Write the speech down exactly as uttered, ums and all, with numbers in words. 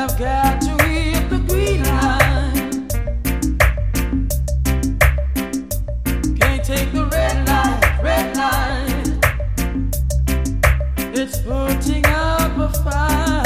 have got to hit the green line. Can't take the red light, red light. It's putting up a fight.